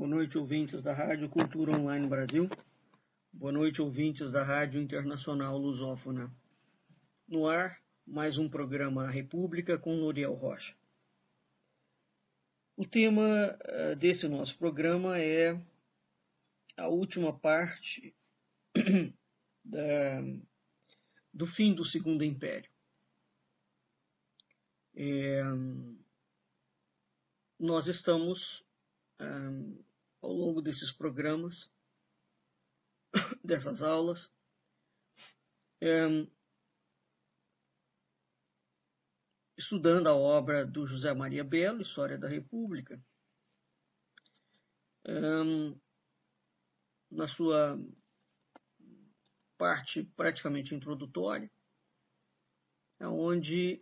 Boa noite, ouvintes da Rádio Cultura Online Brasil. Boa noite, ouvintes da Rádio Internacional Lusófona. No ar, mais um programa República com Noriel Rocha. O tema desse nosso programa é a última parte do fim do Segundo Império. Nós estamos, ao longo desses programas, dessas aulas, estudando a obra do José Maria Bello, História da República, na sua parte praticamente introdutória, onde,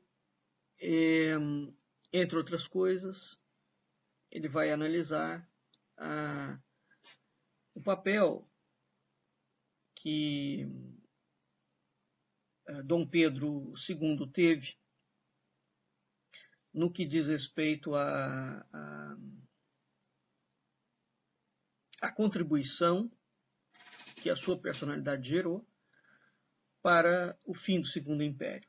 entre outras coisas, ele vai analisar o papel que Dom Pedro II teve no que diz respeito à contribuição que a sua personalidade gerou para o fim do Segundo Império.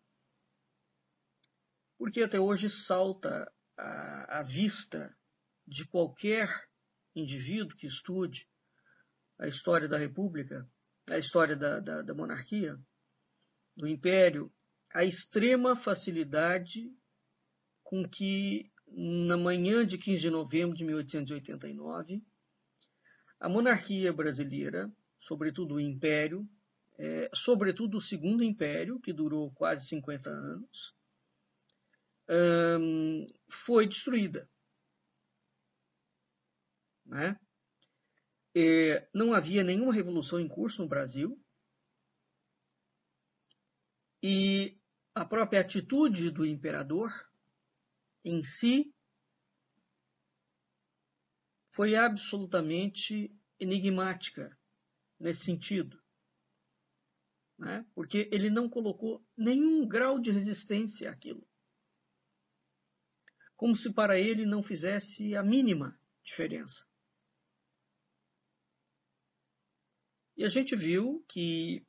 Porque até hoje salta à vista de qualquer indivíduo que estude a história da República, a história da monarquia, do Império, a extrema facilidade com que, na manhã de 15 de novembro de 1889, a monarquia brasileira, sobretudo o Império, sobretudo o Segundo Império, que durou quase 50 anos, foi destruída. Né? Não havia nenhuma revolução em curso no Brasil, e a própria atitude do imperador em si foi absolutamente enigmática nesse sentido, né? Porque ele não colocou nenhum grau de resistência àquilo, como se para ele não fizesse a mínima diferença. E a gente viu que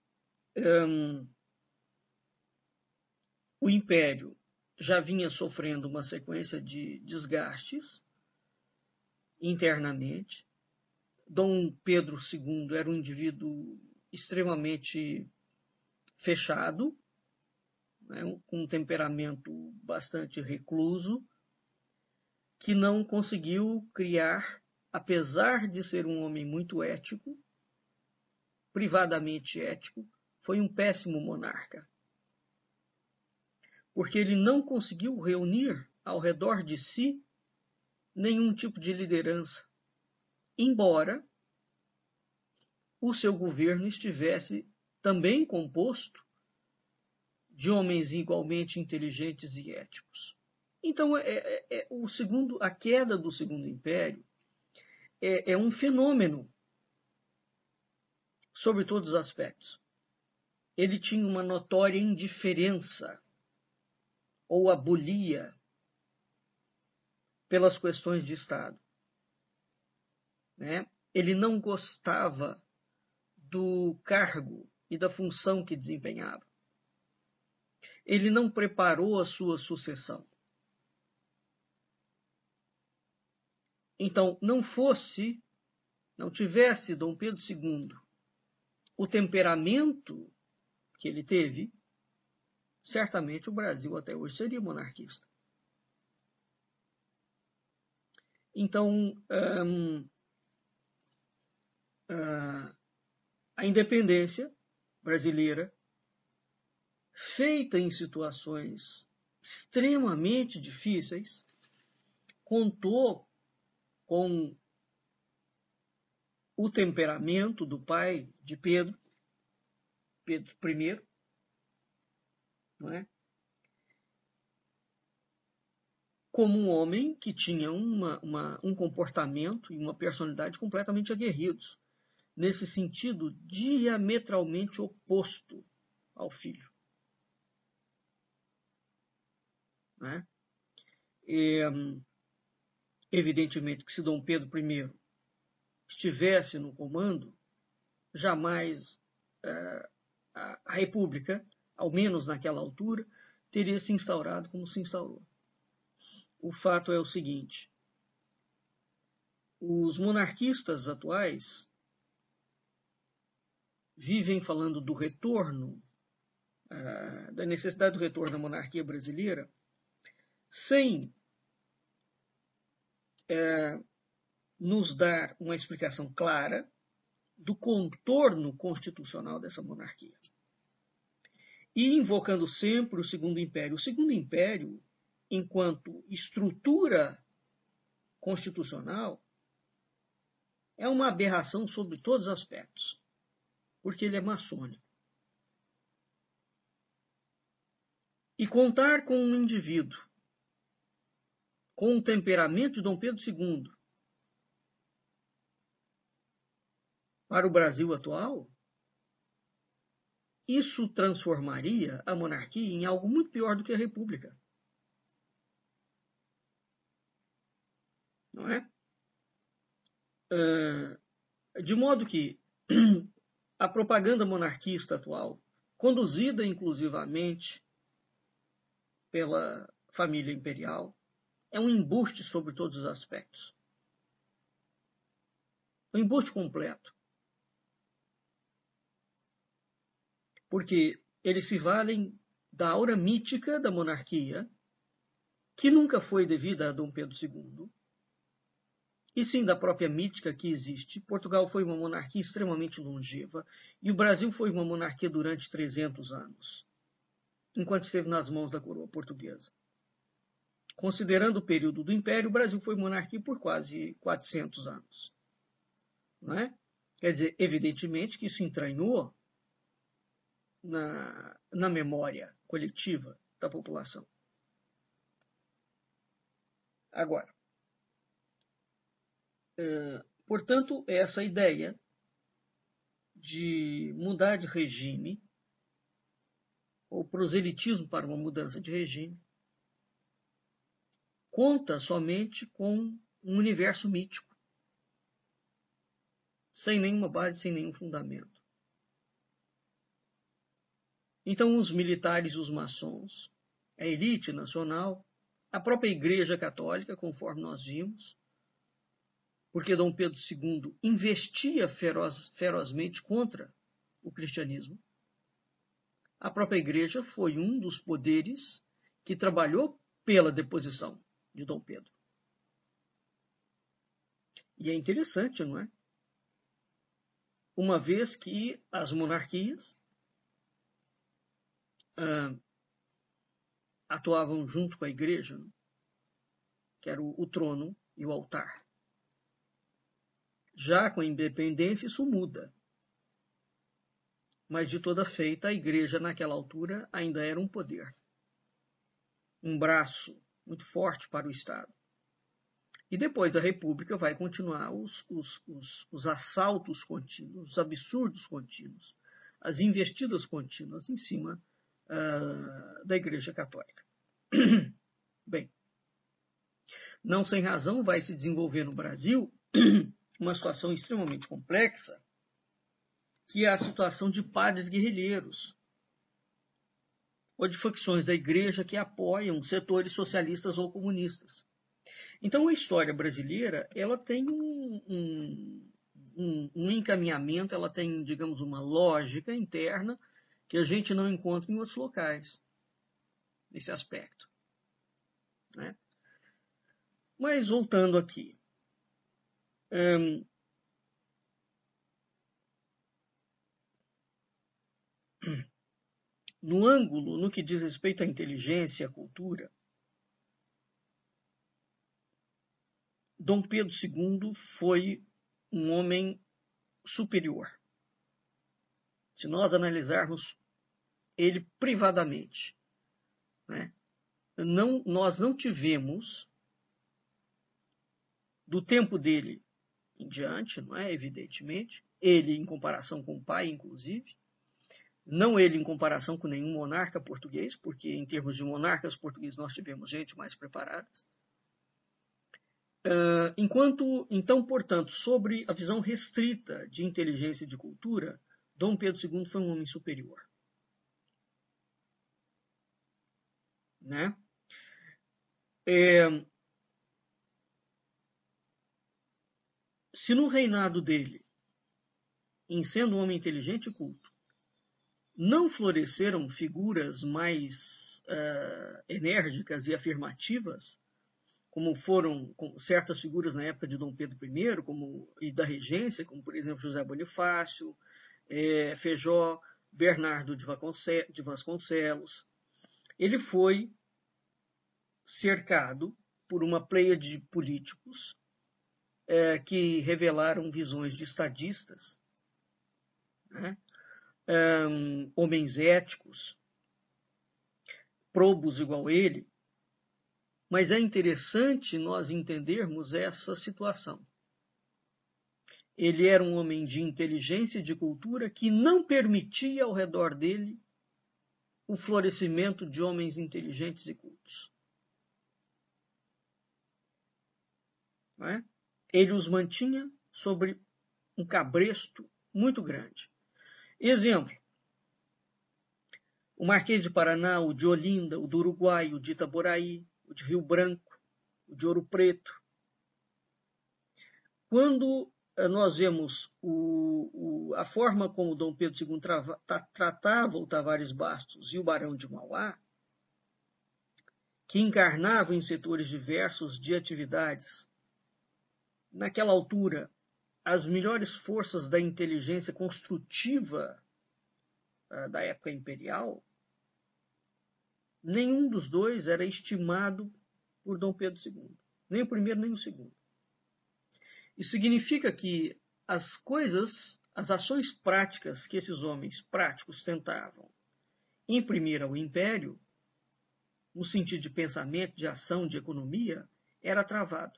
o Império já vinha sofrendo uma sequência de desgastes internamente. Dom Pedro II era um indivíduo extremamente fechado, né, com um temperamento bastante recluso, que não conseguiu criar, apesar de ser um homem muito ético, privadamente ético, foi um péssimo monarca. Porque ele não conseguiu reunir ao redor de si nenhum tipo de liderança, embora o seu governo estivesse também composto de homens igualmente inteligentes e éticos. Então, a queda do Segundo Império é um fenômeno sobre todos os aspectos. Ele tinha uma notória indiferença ou abolia pelas questões de Estado. Né? Ele não gostava do cargo e da função que desempenhava. Ele não preparou a sua sucessão. Então, não tivesse Dom Pedro II o temperamento que ele teve, certamente o Brasil até hoje seria monarquista. Então, a independência brasileira, feita em situações extremamente difíceis, contou com o temperamento do pai de Pedro I, não é? Como um homem que tinha um comportamento e uma personalidade completamente aguerridos, nesse sentido diametralmente oposto ao filho. Né? Evidentemente que se Dom Pedro I estivesse no comando, jamais a República, ao menos naquela altura, teria se instaurado como se instaurou. O fato é o seguinte: os monarquistas atuais vivem falando do retorno, da necessidade do retorno da monarquia brasileira, sem nos dar uma explicação clara do contorno constitucional dessa monarquia. E invocando sempre o Segundo Império. O Segundo Império, enquanto estrutura constitucional, é uma aberração sobre todos os aspectos, porque ele é maçônico. E contar com um indivíduo com o temperamento de Dom Pedro II para o Brasil atual, isso transformaria a monarquia em algo muito pior do que a república. Não é? De modo que a propaganda monarquista atual, conduzida inclusivamente pela família imperial, é um embuste sobre todos os aspectos. Um embuste completo. Porque eles se valem da aura mítica da monarquia, que nunca foi devida a Dom Pedro II, e sim da própria mítica que existe. Portugal foi uma monarquia extremamente longeva, e o Brasil foi uma monarquia durante 300 anos, enquanto esteve nas mãos da coroa portuguesa. Considerando o período do Império, o Brasil foi monarquia por quase 400 anos. Não é? Quer dizer, evidentemente que isso entranhou na memória coletiva da população. Agora, portanto, essa ideia de mudar de regime, ou proselitismo para uma mudança de regime, conta somente com um universo mítico, sem nenhuma base, sem nenhum fundamento. Então, os militares, os maçons, a elite nacional, a própria Igreja Católica, conforme nós vimos, porque Dom Pedro II investia ferozmente contra o cristianismo. A própria Igreja foi um dos poderes que trabalhou pela deposição de Dom Pedro. E é interessante, não é? Uma vez que as monarquias atuavam junto com a Igreja, que era o trono e o altar. Já com a independência isso muda. Mas de toda feita, a Igreja naquela altura ainda era um poder. Um braço muito forte para o Estado. E depois a República vai continuar os assaltos contínuos, os absurdos contínuos, as investidas contínuas em cima da Igreja Católica. Bem, não sem razão vai se desenvolver no Brasil uma situação extremamente complexa, que é a situação de padres guerrilheiros, ou de facções da Igreja que apoiam setores socialistas ou comunistas. Então, a história brasileira ela tem um encaminhamento, ela tem, digamos, uma lógica interna que a gente não encontra em outros locais, nesse aspecto. Né? Mas, voltando aqui. No ângulo, no que diz respeito à inteligência e à cultura, Dom Pedro II foi um homem superior. Se nós analisarmos ele privadamente, né? Nós não tivemos, do tempo dele em diante, não é? Evidentemente, ele em comparação com o pai, inclusive, não ele em comparação com nenhum monarca português, porque em termos de monarcas portugueses nós tivemos gente mais preparada. Então, portanto, sobre a visão restrita de inteligência e de cultura, Dom Pedro II foi um homem superior. Né? Se no reinado dele, em sendo um homem inteligente e culto, não floresceram figuras mais enérgicas e afirmativas, como foram certas figuras na época de Dom Pedro I e da regência, como por exemplo José Bonifácio, Feijó, Bernardo de Vasconcelos, ele foi cercado por uma pleiade de políticos que revelaram visões de estadistas, né? Homens éticos, probos igual ele, mas é interessante nós entendermos essa situação. Ele era um homem de inteligência e de cultura que não permitia ao redor dele o florescimento de homens inteligentes e cultos. Não é? Ele os mantinha sobre um cabresto muito grande. Exemplo: o Marquês de Paraná, o de Olinda, o do Uruguai, o de Itaboraí, o de Rio Branco, o de Ouro Preto. Quando nós vemos a forma como Dom Pedro II tratava o Tavares Bastos e o Barão de Mauá, que encarnavam em setores diversos de atividades, naquela altura, as melhores forças da inteligência construtiva da época imperial, nenhum dos dois era estimado por Dom Pedro II, nem o primeiro nem o segundo. Isso significa que as ações práticas que esses homens práticos tentavam imprimir ao império, no sentido de pensamento, de ação, de economia, era travado.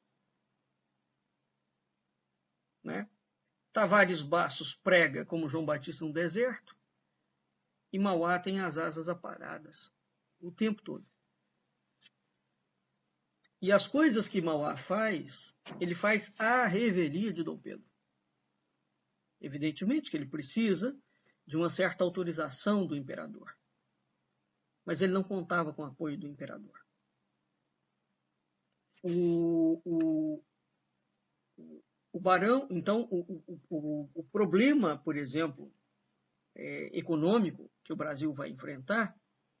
Né? Tavares Bastos prega como João Batista no deserto, e Mauá tem as asas aparadas o tempo todo. E as coisas que Mauá faz, ele faz à revelia de Dom Pedro. Evidentemente que ele precisa de uma certa autorização do imperador. Mas ele não contava com o apoio do imperador. O barão, então, o problema, por exemplo, econômico que o Brasil vai enfrentar,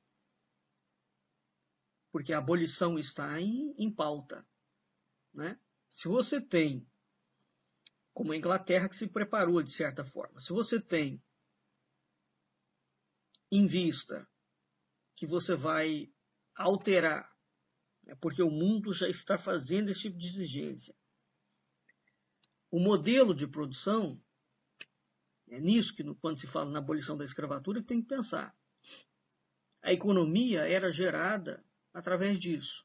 porque a abolição está em pauta. Né? Se você tem, como a Inglaterra que se preparou de certa forma, se você tem em vista que você vai alterar, porque o mundo já está fazendo esse tipo de exigência, o modelo de produção, é nisso que quando se fala na abolição da escravatura, tem que pensar. A economia era gerada através disso.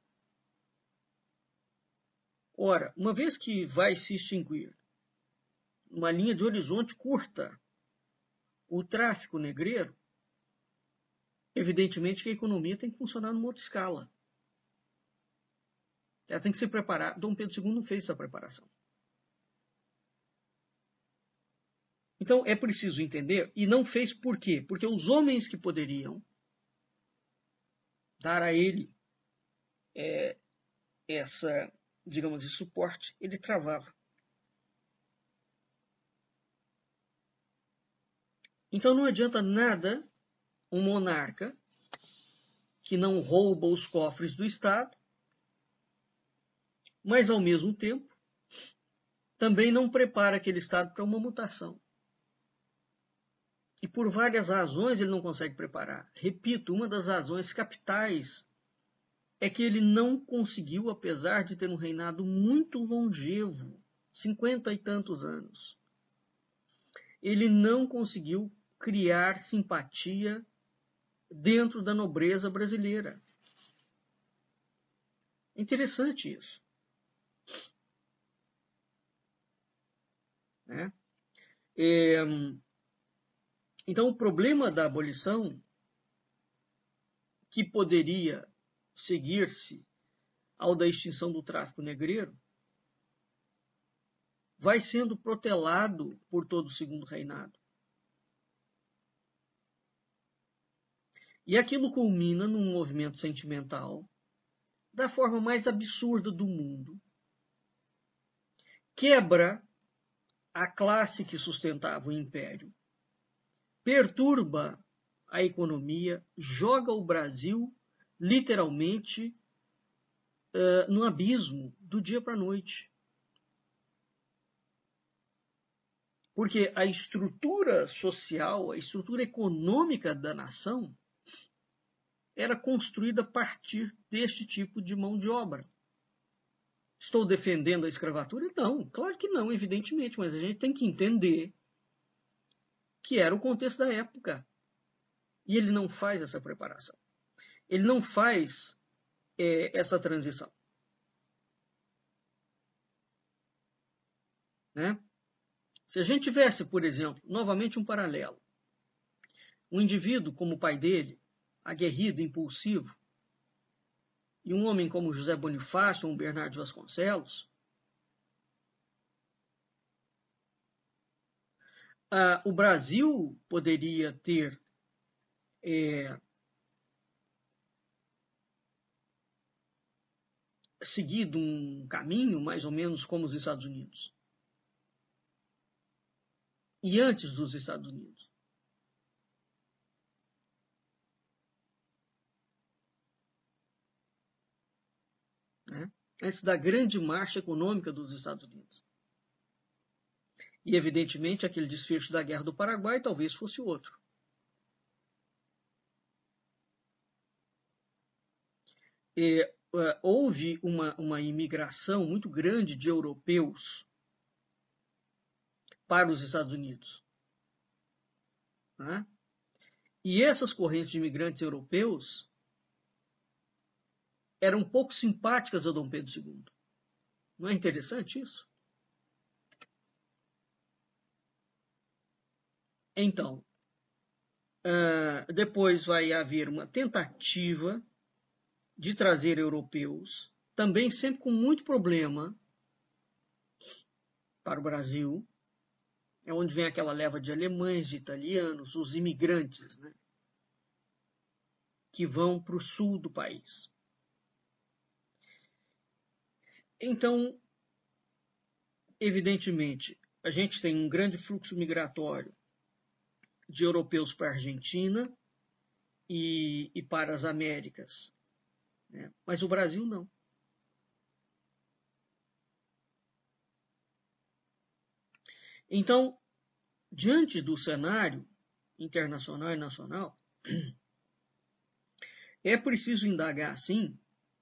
Ora, uma vez que vai se extinguir uma linha de horizonte curta o tráfico negreiro, evidentemente que a economia tem que funcionar numa outra escala. Ela tem que se preparar. Dom Pedro II não fez essa preparação. Então é preciso entender, e não fez por quê? Porque os homens que poderiam dar a ele essa, digamos, esse suporte, ele travava. Então não adianta nada um monarca que não rouba os cofres do Estado, mas ao mesmo tempo também não prepara aquele Estado para uma mutação. E por várias razões ele não consegue preparar. Repito, uma das razões capitais é que ele não conseguiu, apesar de ter um reinado muito longevo, 50 e tantos anos, ele não conseguiu criar simpatia dentro da nobreza brasileira. É interessante isso. Né? Então, o problema da abolição, que poderia seguir-se ao da extinção do tráfico negreiro, vai sendo protelado por todo o segundo reinado. E aquilo culmina num movimento sentimental da forma mais absurda do mundo. Quebra a classe que sustentava o império, perturba a economia, joga o Brasil literalmente no abismo do dia para a noite. Porque a estrutura social, a estrutura econômica da nação era construída a partir deste tipo de mão de obra. Estou defendendo a escravatura? Não, claro que não, evidentemente, mas a gente tem que entender que era o contexto da época. E ele não faz essa preparação. Ele não faz essa transição. Né? Se a gente tivesse, por exemplo, novamente um paralelo, um indivíduo como o pai dele, aguerrido, impulsivo, e um homem como José Bonifácio ou Bernardo de Vasconcelos, o Brasil poderia ter seguido um caminho mais ou menos como os Estados Unidos. E antes dos Estados Unidos. Né? Antes da grande marcha econômica dos Estados Unidos. E, evidentemente, aquele desfecho da Guerra do Paraguai talvez fosse outro. Houve uma imigração muito grande de europeus para os Estados Unidos. Né? E essas correntes de imigrantes europeus eram um pouco simpáticas a Dom Pedro II. Não é interessante isso? Então, depois vai haver uma tentativa de trazer europeus, também sempre com muito problema para o Brasil, é onde vem aquela leva de alemães, de italianos, os imigrantes, né, que vão para o sul do país. Então, evidentemente, a gente tem um grande fluxo migratório de europeus para a Argentina e para as Américas, né? Mas o Brasil não. Então, diante do cenário internacional e nacional, é preciso indagar, sim,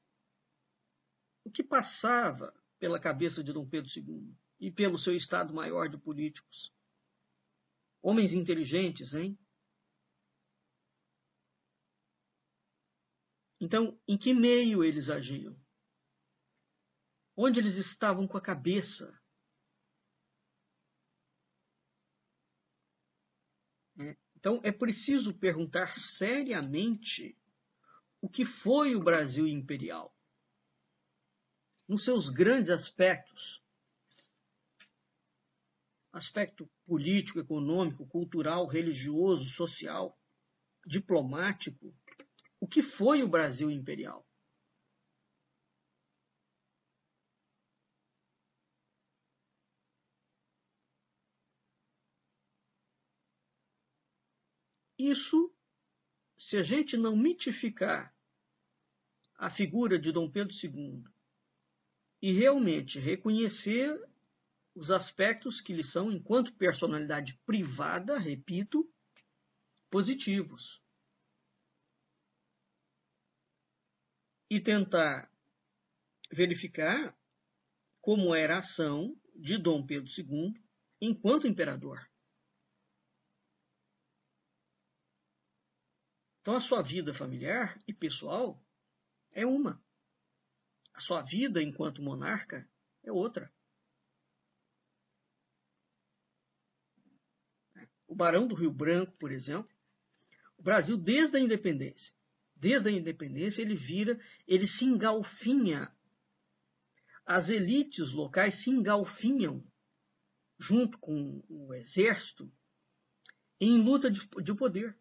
o que passava pela cabeça de Dom Pedro II e pelo seu Estado-Maior de políticos. Homens inteligentes, hein? Então, em que meio eles agiam? Onde eles estavam com a cabeça? Então, é preciso perguntar seriamente o que foi o Brasil imperial, nos seus grandes aspectos. Aspecto político, econômico, cultural, religioso, social, diplomático. O que foi o Brasil imperial? Isso, se a gente não mitificar a figura de Dom Pedro II e realmente reconhecer os aspectos que lhe são, enquanto personalidade privada, repito, positivos, e tentar verificar como era a ação de Dom Pedro II enquanto imperador. Então, a sua vida familiar e pessoal é uma. A sua vida enquanto monarca é outra. O Barão do Rio Branco, por exemplo, o Brasil, desde a independência, ele se engalfinha as elites locais se engalfinham junto com o exército em luta de poder.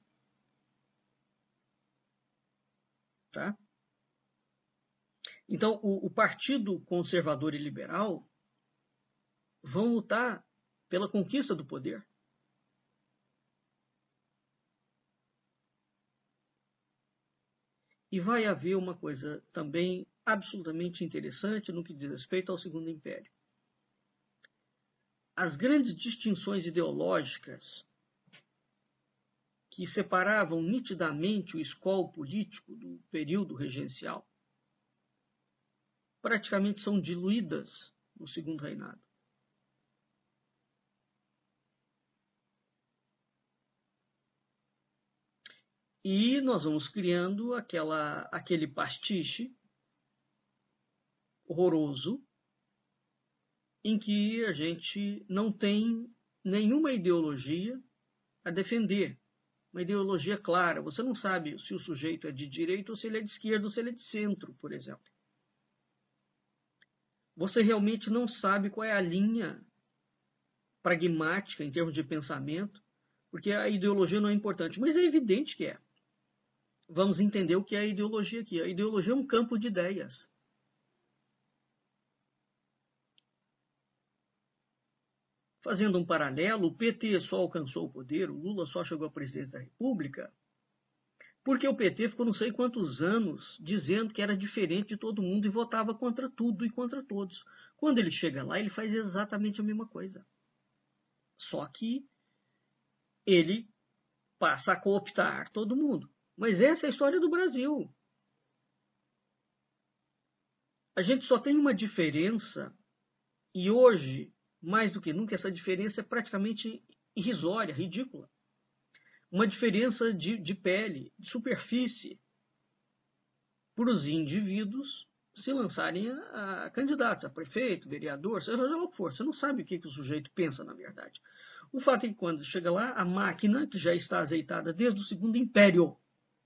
Tá? Então, o Partido Conservador e Liberal vão lutar pela conquista do poder. E vai haver uma coisa também absolutamente interessante no que diz respeito ao Segundo Império. As grandes distinções ideológicas que separavam nitidamente o escola político do período regencial praticamente são diluídas no Segundo Reinado. E nós vamos criando aquele pastiche horroroso em que a gente não tem nenhuma ideologia a defender. Uma ideologia clara. Você não sabe se o sujeito é de direita ou se ele é de esquerda ou se ele é de centro, por exemplo. Você realmente não sabe qual é a linha pragmática em termos de pensamento, porque a ideologia não é importante. Mas é evidente que é. Vamos entender o que é a ideologia aqui. A ideologia é um campo de ideias. Fazendo um paralelo, o PT só alcançou o poder, o Lula só chegou à presidência da República, porque o PT ficou não sei quantos anos dizendo que era diferente de todo mundo e votava contra tudo e contra todos. Quando ele chega lá, ele faz exatamente a mesma coisa. Só que ele passa a cooptar todo mundo. Mas essa é a história do Brasil. A gente só tem uma diferença, e hoje, mais do que nunca, essa diferença é praticamente irrisória, ridícula. Uma diferença de pele, de superfície, para os indivíduos se lançarem a candidatos, a prefeito, vereador, seja lá o que for. Você não sabe o que o sujeito pensa, na verdade. O fato é que quando chega lá, a máquina, que já está azeitada desde o Segundo Império,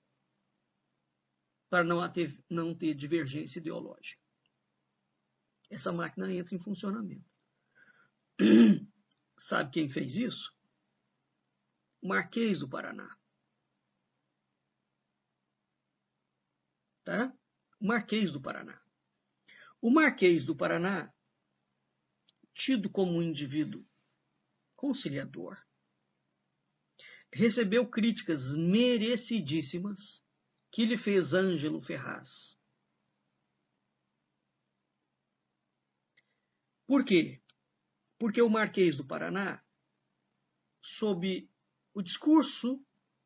para não ter divergência ideológica, essa máquina entra em funcionamento. Sabe quem fez isso? O Marquês do Paraná. Tá? O Marquês do Paraná. O Marquês do Paraná, tido como um indivíduo conciliador, recebeu críticas merecidíssimas que lhe fez Ângelo Ferraz. Por quê? Porque o Marquês do Paraná, sob o discurso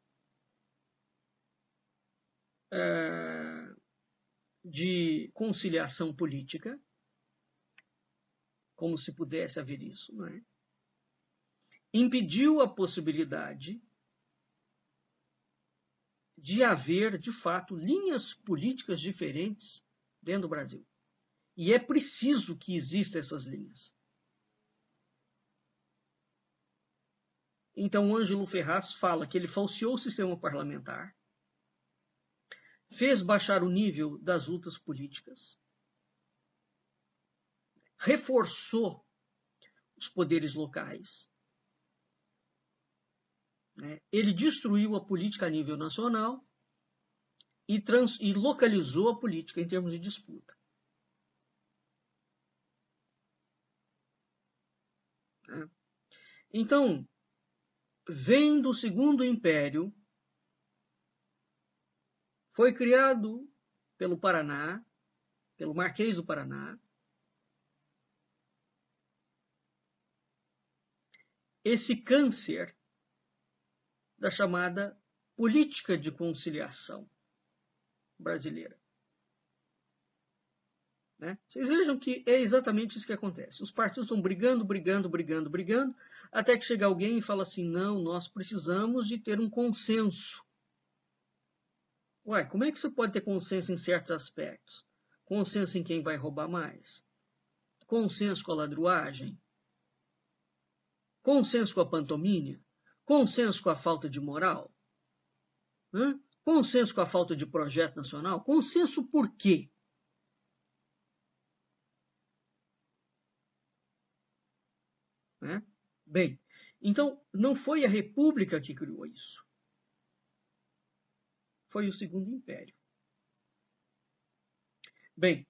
de conciliação política, como se pudesse haver isso, não é? Impediu a possibilidade de haver, de fato, linhas políticas diferentes dentro do Brasil. E é preciso que existam essas linhas. Então, o Ângelo Ferraz fala que ele falseou o sistema parlamentar, fez baixar o nível das lutas políticas, reforçou os poderes locais, né? Ele destruiu a política a nível nacional e localizou a política em termos de disputa. Né? Então, vem do Segundo Império, foi criado pelo Paraná, pelo Marquês do Paraná, esse câncer da chamada política de conciliação brasileira. Né? Vocês vejam que é exatamente isso que acontece. Os partidos estão brigando, até que chega alguém e fala assim, não, nós precisamos de ter um consenso. Ué, como é que você pode ter consenso em certos aspectos? Consenso em quem vai roubar mais? Consenso com a ladruagem? Consenso com a pantomínea? Consenso com a falta de moral? Consenso com a falta de projeto nacional? Consenso por quê? Né? Bem, então não foi a República que criou isso. Foi o Segundo Império. Bem,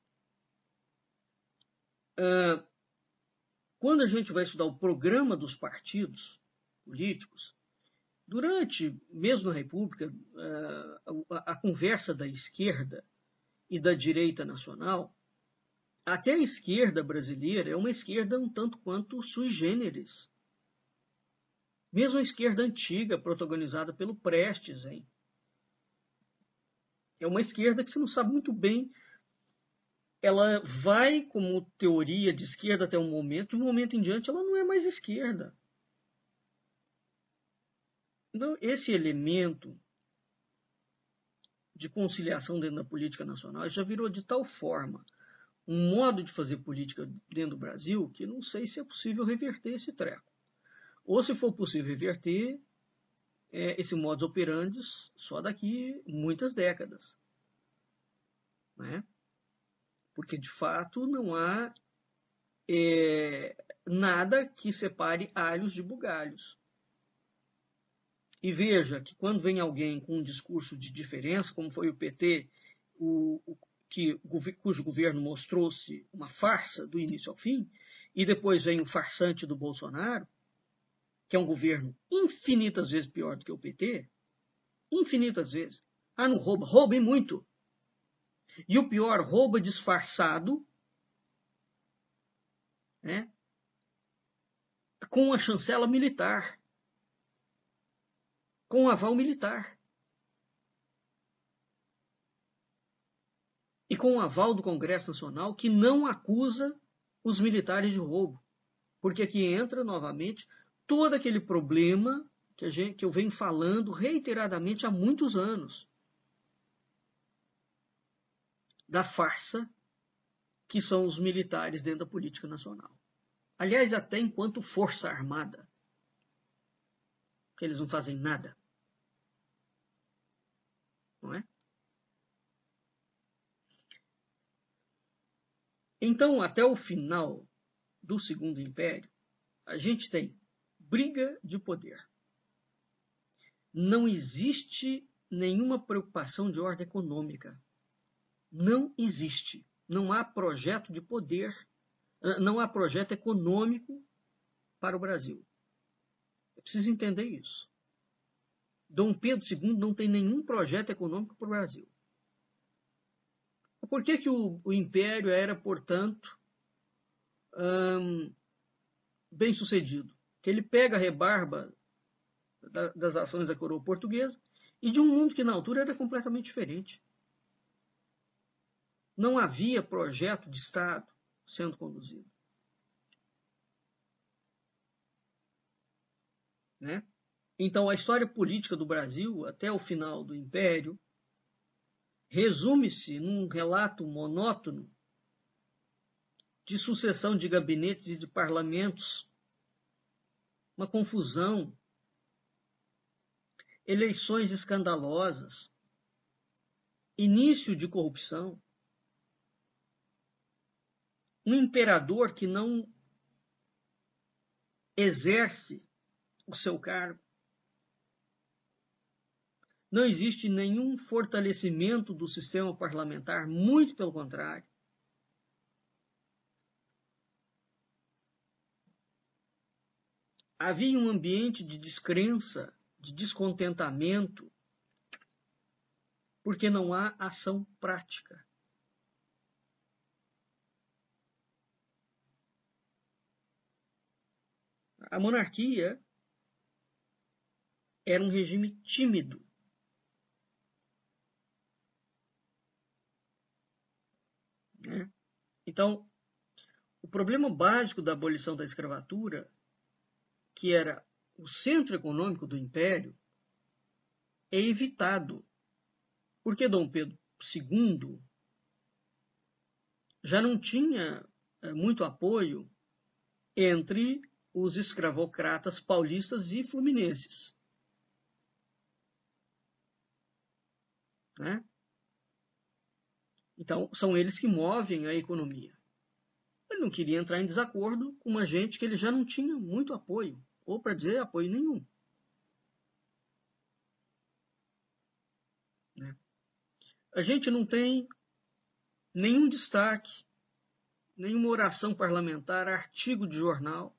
quando a gente vai estudar o programa dos partidos políticos, durante, mesmo na República, a conversa da esquerda e da direita nacional, até a esquerda brasileira é uma esquerda um tanto quanto sui generis. Mesmo a esquerda antiga, protagonizada pelo Prestes, hein? É uma esquerda que você não sabe muito bem. Ela vai como teoria de esquerda até um momento, de um momento em diante ela não é mais esquerda. Então, esse elemento de conciliação dentro da política nacional já virou de tal forma um modo de fazer política dentro do Brasil que não sei se é possível reverter esse treco. Ou se for possível reverter esse modus operandi só daqui muitas décadas. Né? Porque, de fato, não há nada que separe alhos de bugalhos. E veja que quando vem alguém com um discurso de diferença, como foi o PT, cujo governo mostrou-se uma farsa do início ao fim, e depois vem o farsante do Bolsonaro, que é um governo infinitas vezes pior do que o PT, infinitas vezes. Ah, não rouba, rouba e muito. E o pior, rouba disfarçado, né, com a chancela militar, com aval militar. E com o aval do Congresso Nacional, que não acusa os militares de roubo. Porque aqui entra novamente todo aquele problema que eu venho falando reiteradamente há muitos anos. Da farsa que são os militares dentro da política nacional. Aliás, até enquanto força armada. Porque eles não fazem nada. Não é? Então, até o final do Segundo Império, a gente tem briga de poder. Não existe nenhuma preocupação de ordem econômica. Não existe. Não há projeto de poder, não há projeto econômico para o Brasil. É preciso entender isso. Dom Pedro II não tem nenhum projeto econômico para o Brasil. Por que o Império era, portanto, bem sucedido? Que ele pega a rebarba das ações da coroa portuguesa e de um mundo que na altura era completamente diferente. Não havia projeto de Estado sendo conduzido. Né? Então, a história política do Brasil, até o final do Império, resume-se num relato monótono de sucessão de gabinetes e de parlamentos, uma confusão, eleições escandalosas, início de corrupção, um imperador que não exerce o seu cargo. Não existe nenhum fortalecimento do sistema parlamentar, muito pelo contrário. Havia um ambiente de descrença, de descontentamento, porque não há ação prática. A monarquia era um regime tímido. Né? Então, o problema básico da abolição da escravatura, que era o centro econômico do império, é evitado, porque Dom Pedro II já não tinha muito apoio entre os escravocratas paulistas e fluminenses. Né? Então, são eles que movem a economia. Ele não queria entrar em desacordo com uma gente que ele já não tinha muito apoio, ou para dizer apoio nenhum. Né? A gente não tem nenhum destaque, nenhuma oração parlamentar, artigo de jornal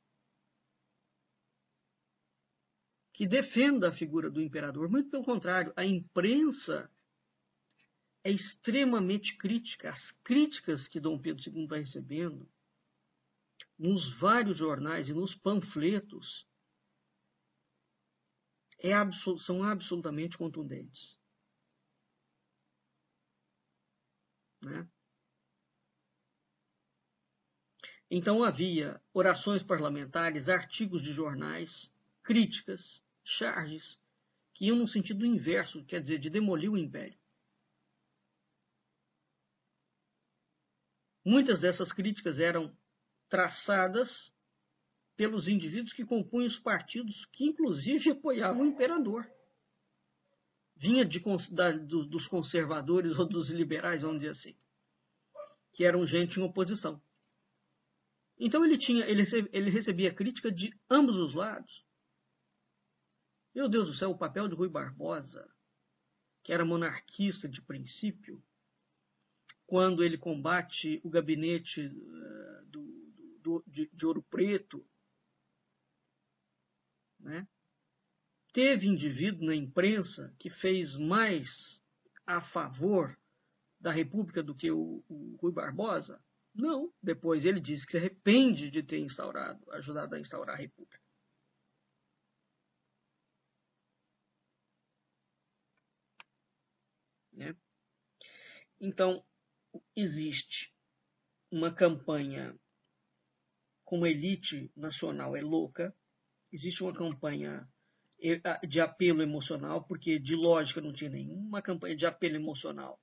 que defenda a figura do imperador. Muito pelo contrário, a imprensa é extremamente crítica. As críticas que Dom Pedro II vai recebendo nos vários jornais e nos panfletos são absolutamente contundentes. Né? Então havia orações parlamentares, artigos de jornais, críticas, charges, que iam no sentido inverso, quer dizer, de demolir o império. Muitas dessas críticas eram traçadas pelos indivíduos que compunham os partidos que, inclusive, apoiavam o imperador. Vinha dos conservadores ou dos liberais, vamos dizer assim, que eram gente em oposição. Então ele recebia crítica de ambos os lados. Meu Deus do céu, o papel de Rui Barbosa, que era monarquista de princípio, quando ele combate o gabinete de Ouro Preto, né? Teve indivíduo na imprensa que fez mais a favor da República do que o Rui Barbosa? Não. Depois ele disse que se arrepende de ter ajudado a instaurar a República. Né? Então, existe uma campanha como a elite nacional é louca, existe uma campanha de apelo emocional, porque de lógica não tinha nenhuma campanha de apelo emocional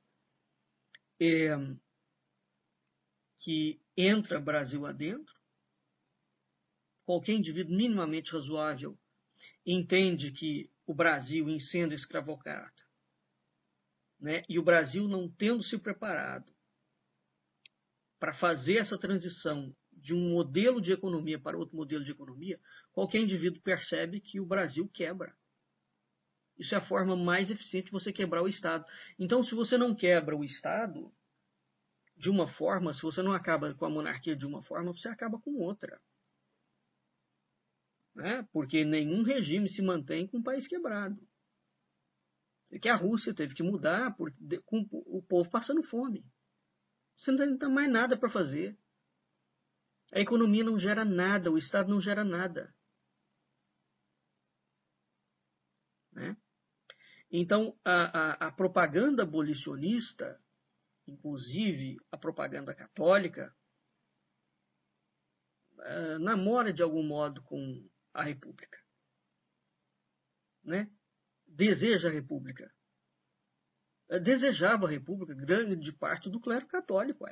que entra Brasil adentro. Qualquer indivíduo minimamente razoável entende que o Brasil, em sendo escravocrata, né, e o Brasil não tendo se preparado para fazer essa transição de um modelo de economia para outro modelo de economia, qualquer indivíduo percebe que o Brasil quebra. Isso é a forma mais eficiente de você quebrar o Estado. Então, se você não quebra o Estado de uma forma, se você não acaba com a monarquia de uma forma, você acaba com outra. Né? Porque nenhum regime se mantém com um país quebrado. Que a Rússia teve que mudar com o povo passando fome. Você não tem mais nada para fazer. A economia não gera nada, o Estado não gera nada. Né? Então, a propaganda abolicionista, inclusive a propaganda católica, namora de algum modo com a República. Né? Deseja a República. Desejava a República, grande parte do clero católico.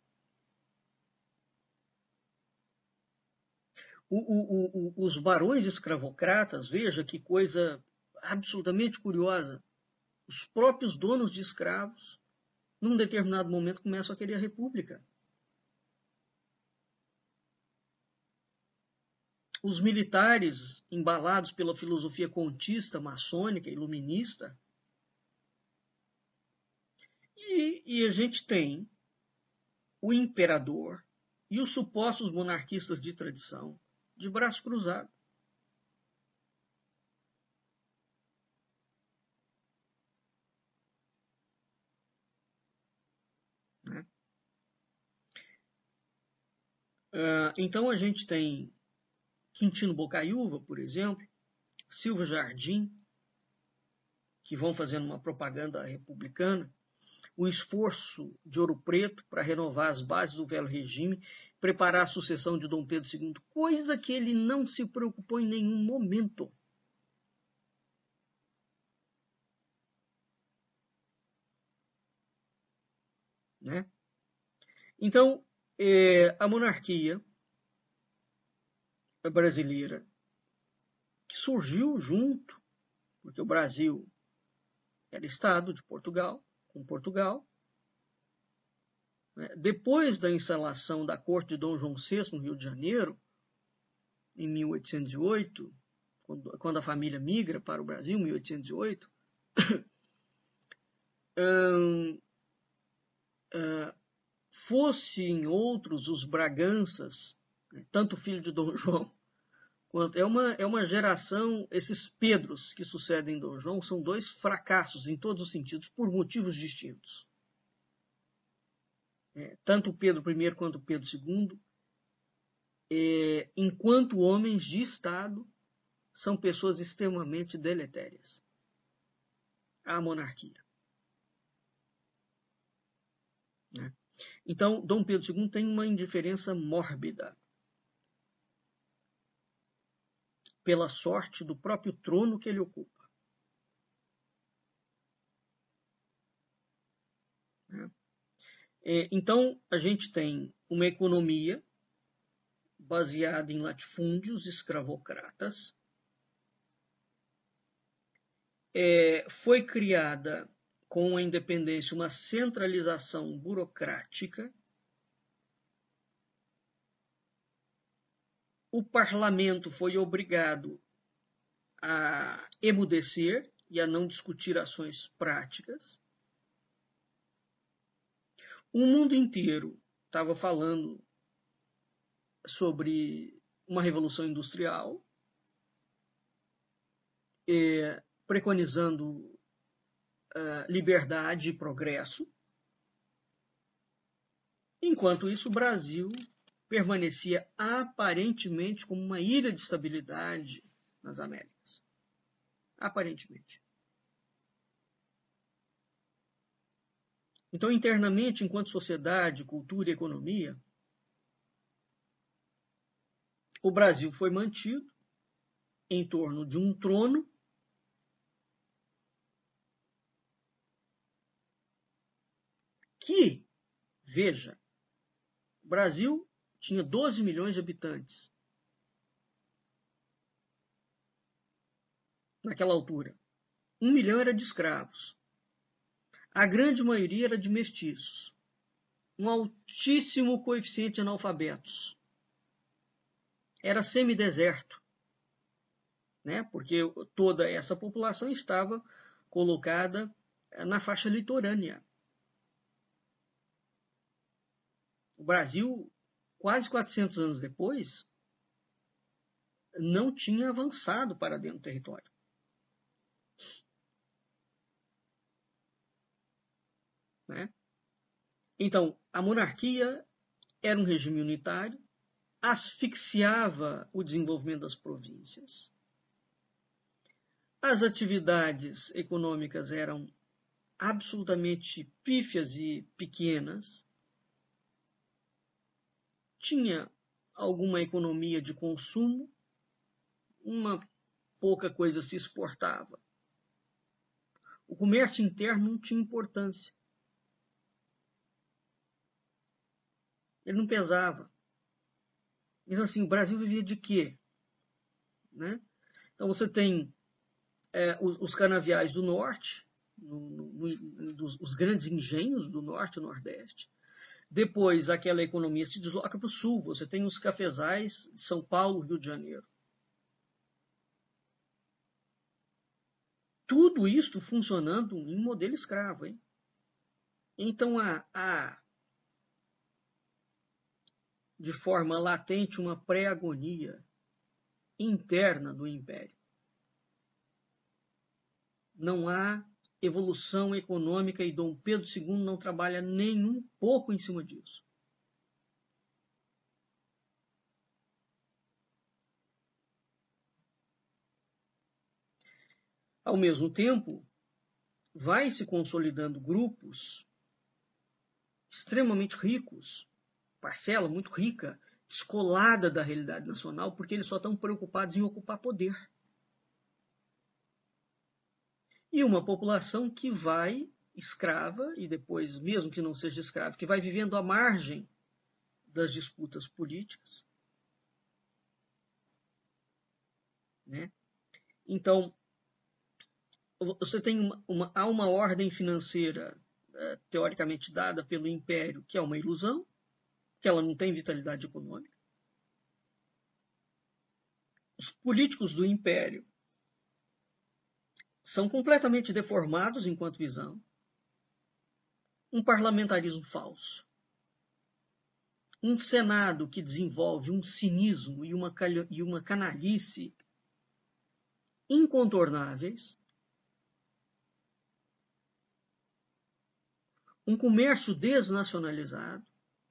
Os barões escravocratas, veja que coisa absolutamente curiosa, os próprios donos de escravos, num determinado momento, começam a querer a República. Os militares, embalados pela filosofia contista, maçônica, iluminista, e a gente tem o imperador e os supostos monarquistas de tradição de braço cruzado. Né? Então a gente tem Quintino Bocaiúva, por exemplo, Silva Jardim, que vão fazendo uma propaganda republicana, o esforço de Ouro Preto para renovar as bases do velho regime, preparar a sucessão de Dom Pedro II, coisa que ele não se preocupou em nenhum momento. Né? Então, a monarquia brasileira, que surgiu junto, porque o Brasil era Estado de Portugal, com Portugal, Depois da instalação da corte de Dom João VI no Rio de Janeiro, em 1808, quando a família migra para o Brasil, em 1808, fossem outros os Braganças, tanto filho de Dom João, quanto é uma geração, esses Pedros que sucedem Dom João, são dois fracassos em todos os sentidos, por motivos distintos. Tanto o Pedro I quanto o Pedro II, enquanto homens de Estado, são pessoas extremamente deletérias à monarquia. Então, Dom Pedro II tem uma indiferença mórbida pela sorte do próprio trono que ele ocupa. Então, a gente tem uma economia baseada em latifúndios escravocratas. Foi criada com a independência uma centralização burocrática. O parlamento foi obrigado a emudecer e a não discutir ações práticas. O mundo inteiro estava falando sobre uma revolução industrial, preconizando liberdade e progresso. Enquanto isso, o Brasil permanecia aparentemente como uma ilha de estabilidade nas Américas. Aparentemente. Então, internamente, enquanto sociedade, cultura e economia, o Brasil foi mantido em torno de um trono que, veja, o Brasil tinha 12 milhões de habitantes naquela altura. 1 milhão era de escravos. A grande maioria era de mestiços. Um altíssimo coeficiente de analfabetos. Era semideserto, porque toda essa população estava colocada na faixa litorânea. O Brasil, quase 400 anos depois, não tinha avançado para dentro do território. Então, a monarquia era um regime unitário, asfixiava o desenvolvimento das províncias. As atividades econômicas eram absolutamente pífias e pequenas. Tinha alguma economia de consumo, uma pouca coisa se exportava. O comércio interno não tinha importância. Ele não pesava. Então, assim, o Brasil vivia de quê? Então, você tem os canaviais do norte, os grandes engenhos do norte e nordeste. Depois, aquela economia se desloca para o sul. Você tem os cafezais de São Paulo, Rio de Janeiro. Tudo isto funcionando em modelo escravo. Hein? Então, há, de forma latente, uma pré-agonia interna do Império. Não há evolução econômica e Dom Pedro II não trabalha nem um pouco em cima disso. Ao mesmo tempo, vai se consolidando grupos extremamente ricos, parcela muito rica, descolada da realidade nacional, porque eles só estão preocupados em ocupar poder. E uma população que vai escrava, e depois, mesmo que não seja escrava, que vai vivendo à margem das disputas políticas. Então, você tem há uma ordem financeira teoricamente dada pelo império, que é uma ilusão, que ela não tem vitalidade econômica. Os políticos do império são completamente deformados enquanto visão. Um parlamentarismo falso. Um Senado que desenvolve um cinismo e uma canalice incontornáveis. Um comércio desnacionalizado.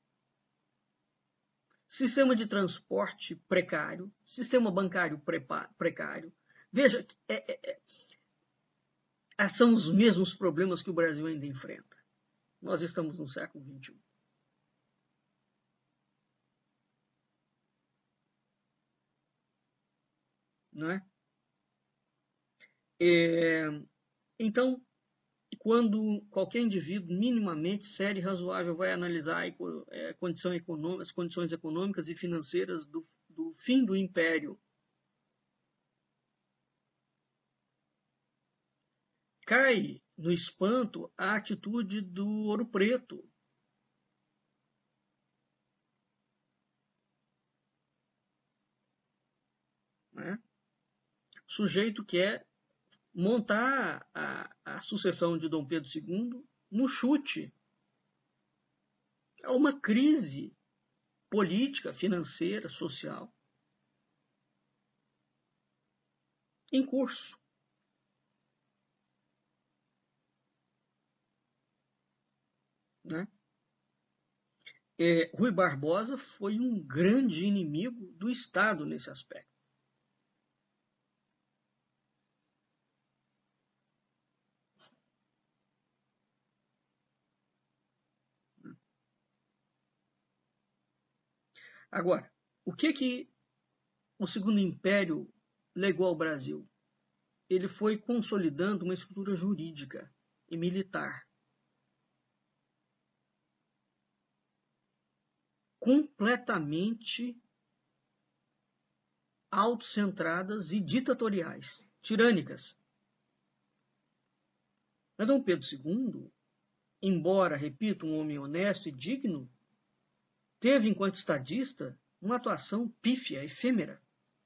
Sistema de transporte precário. Sistema bancário precário. Veja, são os mesmos problemas que o Brasil ainda enfrenta. Nós estamos no século XXI. Não é? Então, quando qualquer indivíduo minimamente sério e razoável vai analisar as condições econômicas e financeiras do fim do império, cai no espanto a atitude do Ouro Preto. Né? Sujeito que é montar a sucessão de Dom Pedro II no chute. É uma crise política, financeira, social em curso. Né? Rui Barbosa foi um grande inimigo do Estado nesse aspecto. Agora, o que o Segundo Império legou ao Brasil? Ele foi consolidando uma estrutura jurídica e militar completamente autocentradas e ditatoriais, tirânicas. Mas Dom Pedro II, embora, repito, um homem honesto e digno, teve, enquanto estadista, uma atuação pífia, efêmera.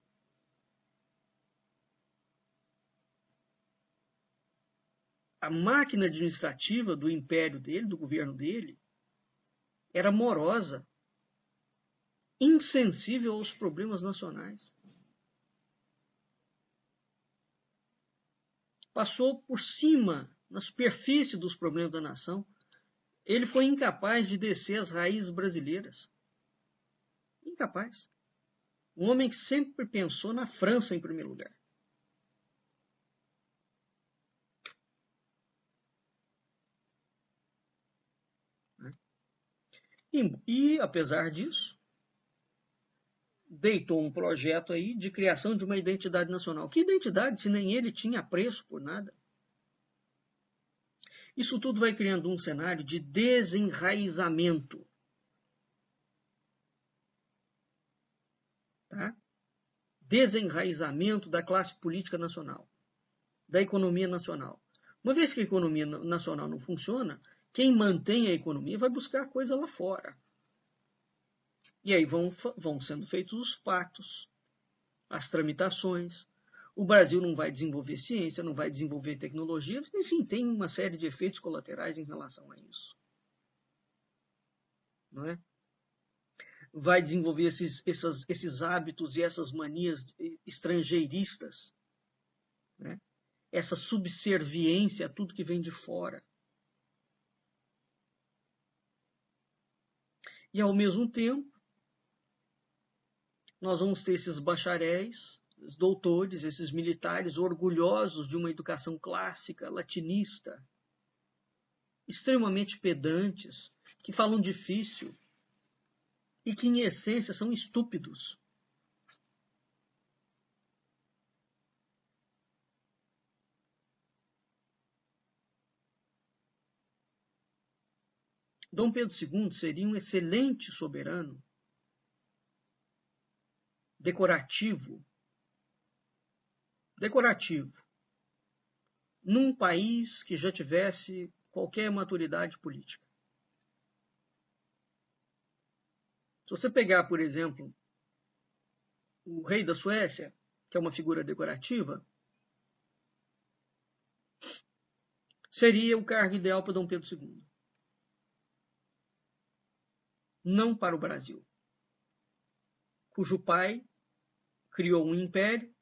A máquina administrativa do império dele, do governo dele, era morosa, insensível aos problemas nacionais. Passou por cima, na superfície dos problemas da nação. Ele foi incapaz de descer as raízes brasileiras. Incapaz. Um homem que sempre pensou na França em primeiro lugar. E apesar disso, deitou um projeto aí de criação de uma identidade nacional. Que identidade, se nem ele tinha apreço por nada? Isso tudo vai criando um cenário de desenraizamento. Tá? Desenraizamento da classe política nacional, da economia nacional. Uma vez que a economia nacional não funciona, quem mantém a economia vai buscar coisa lá fora. E aí vão sendo feitos os pactos, as tramitações. O Brasil não vai desenvolver ciência, não vai desenvolver tecnologia, enfim, tem uma série de efeitos colaterais em relação a isso. Não é? Vai desenvolver esses hábitos e essas manias estrangeiristas, né? Essa subserviência a tudo que vem de fora. E, ao mesmo tempo, nós vamos ter esses bacharéis, os doutores, esses militares orgulhosos de uma educação clássica, latinista, extremamente pedantes, que falam difícil e que, em essência, são estúpidos. Dom Pedro II seria um excelente soberano, decorativo, num país que já tivesse qualquer maturidade política. Se você pegar, por exemplo, o rei da Suécia, que é uma figura decorativa, seria o cargo ideal para Dom Pedro II. Não para o Brasil, cujo pai criou um império,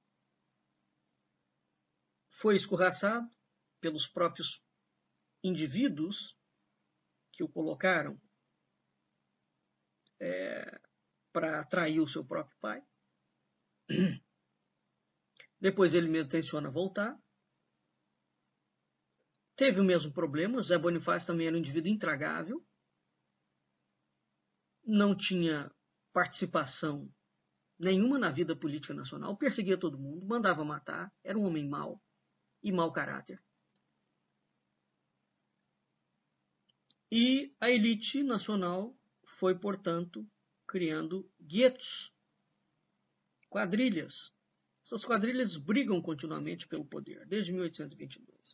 foi escorraçado pelos próprios indivíduos que o colocaram para atrair o seu próprio pai. Depois ele mesmo tenciona voltar. Teve o mesmo problema, José Bonifácio também era um indivíduo intragável, não tinha participação nenhuma na vida política nacional, perseguia todo mundo, mandava matar, era um homem mau e mau caráter. E a elite nacional foi, portanto, criando guetos, quadrilhas. Essas quadrilhas brigam continuamente pelo poder, desde 1822.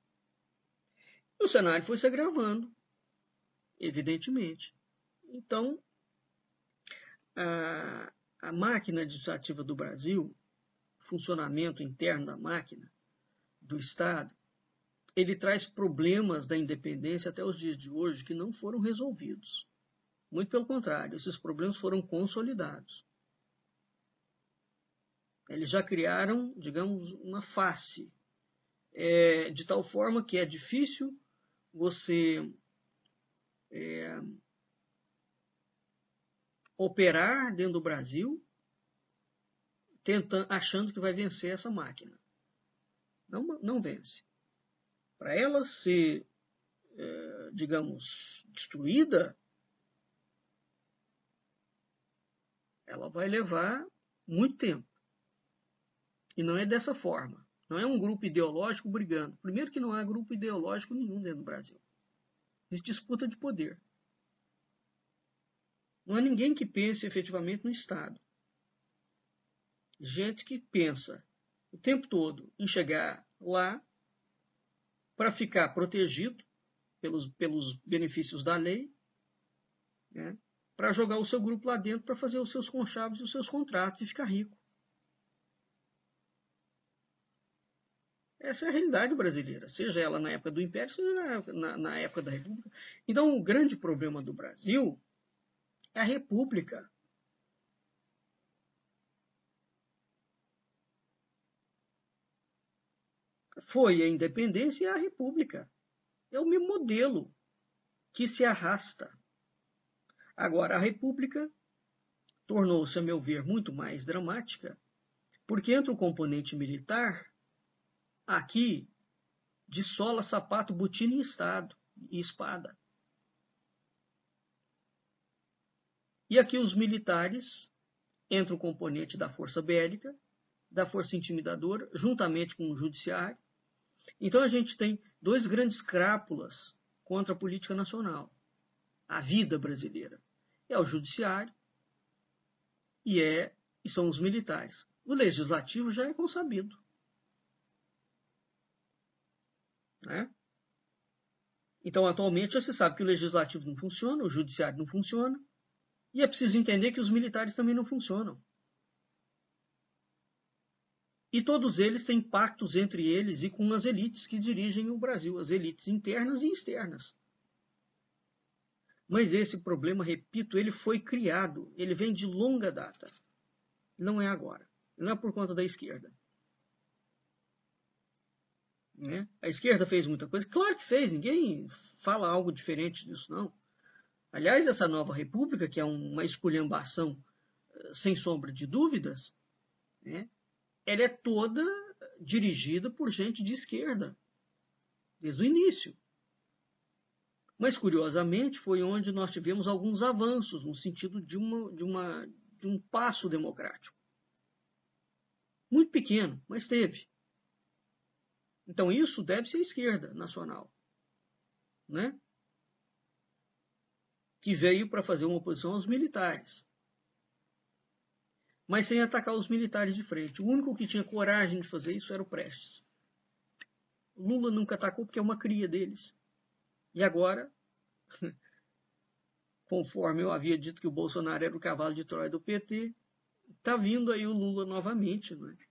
E o cenário foi se agravando, evidentemente. Então, a máquina legislativa do Brasil, funcionamento interno da máquina do Estado, ele traz problemas da independência até os dias de hoje que não foram resolvidos. Muito pelo contrário, esses problemas foram consolidados. Eles já criaram, digamos, uma face, de tal forma que é difícil você operar dentro do Brasil achando que vai vencer essa máquina. Não vence. Para ela ser, digamos, destruída, ela vai levar muito tempo. E não é dessa forma. Não é um grupo ideológico brigando. Primeiro que não há grupo ideológico nenhum dentro do Brasil. Existe disputa de poder. Não há ninguém que pense efetivamente no Estado. Gente que pensa o tempo todo em chegar lá para ficar protegido pelos benefícios da lei, né, para jogar o seu grupo lá dentro para fazer os seus conchavos e os seus contratos e ficar rico. Essa é a realidade brasileira, seja ela na época do Império, seja na época da República. Então, o grande problema do Brasil é a República. Foi a independência e a República. É o mesmo modelo que se arrasta. Agora, a República tornou-se, a meu ver, muito mais dramática, porque entra o componente militar aqui de sola, sapato, botina e estado e espada. E aqui os militares entra o componente da força bélica, da força intimidadora, juntamente com o judiciário. Então a gente tem dois grandes crápulas contra a política nacional. A vida brasileira é o judiciário e são os militares. O legislativo já é consabido. Né? Então, atualmente, já se sabe que o legislativo não funciona, o judiciário não funciona, e é preciso entender que os militares também não funcionam. E todos eles têm pactos entre eles e com as elites que dirigem o Brasil, as elites internas e externas. Mas esse problema, repito, ele foi criado, ele vem de longa data. Não é agora. Não é por conta da esquerda. Né? A esquerda fez muita coisa? Claro que fez, ninguém fala algo diferente disso, não. Aliás, essa nova república, que é uma esculhambação sem sombra de dúvidas, né? Ela é toda dirigida por gente de esquerda, desde o início. Mas, curiosamente, foi onde nós tivemos alguns avanços no sentido de um passo democrático. Muito pequeno, mas teve. Então, isso deve-se à esquerda nacional, né? Que veio para fazer uma oposição aos militares. Mas sem atacar os militares de frente. O único que tinha coragem de fazer isso era o Prestes. Lula nunca atacou porque é uma cria deles. E agora, conforme eu havia dito que o Bolsonaro era o cavalo de Troia do PT, está vindo aí o Lula novamente, não é?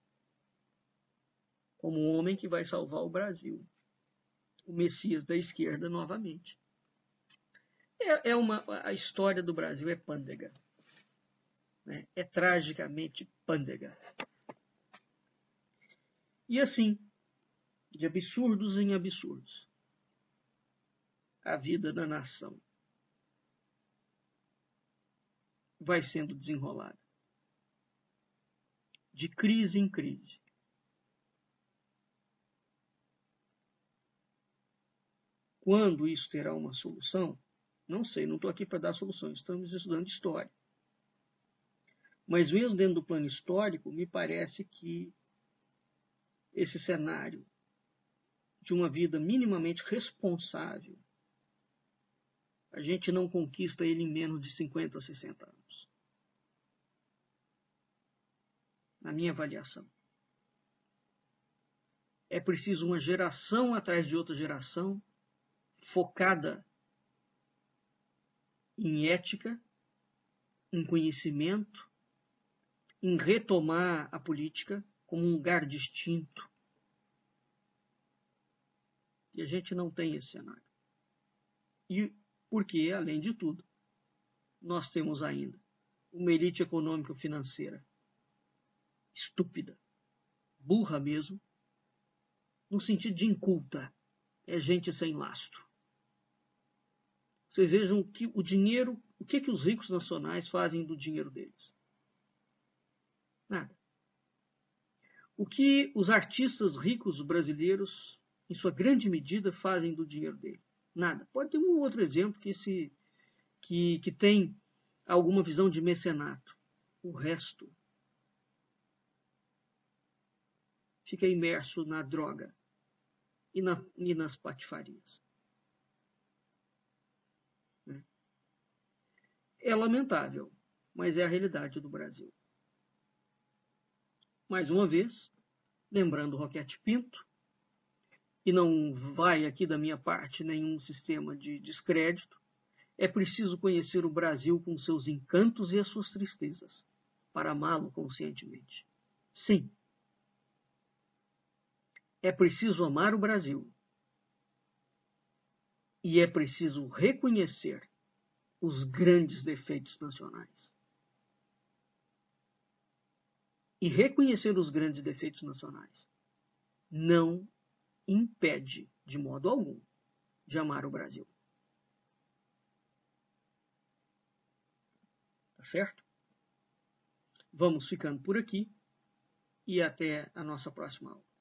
Como um homem que vai salvar o Brasil. O Messias da esquerda novamente. A história do Brasil é pândega. Né? É tragicamente pândega. E assim, de absurdos em absurdos, a vida da nação vai sendo desenrolada. De crise em crise. Quando isso terá uma solução? Não sei, não estou aqui para dar soluções, estamos estudando história. Mas mesmo dentro do plano histórico, me parece que esse cenário de uma vida minimamente responsável, a gente não conquista ele em menos de 50, 60 anos. Na minha avaliação. É preciso uma geração atrás de outra geração, focada em ética, em conhecimento, em retomar a política como um lugar distinto. E a gente não tem esse cenário. E porque, além de tudo, nós temos ainda uma elite econômico-financeira estúpida, burra mesmo, no sentido de inculta. É gente sem lastro. Vocês vejam que o dinheiro, o que os ricos nacionais fazem do dinheiro deles? Nada. O que os artistas ricos brasileiros, em sua grande medida, fazem do dinheiro deles? Nada. Pode ter um outro exemplo que tem alguma visão de mecenato. O resto fica imerso na droga e nas patifarias. É lamentável, mas é a realidade do Brasil. Mais uma vez, lembrando Roquete Pinto, e não vai aqui da minha parte nenhum sistema de descrédito, é preciso conhecer o Brasil com seus encantos e as suas tristezas, para amá-lo conscientemente. Sim, é preciso amar o Brasil. E é preciso reconhecer os grandes defeitos nacionais. E reconhecer os grandes defeitos nacionais não impede, de modo algum, de amar o Brasil. Tá certo? Vamos ficando por aqui e até a nossa próxima aula.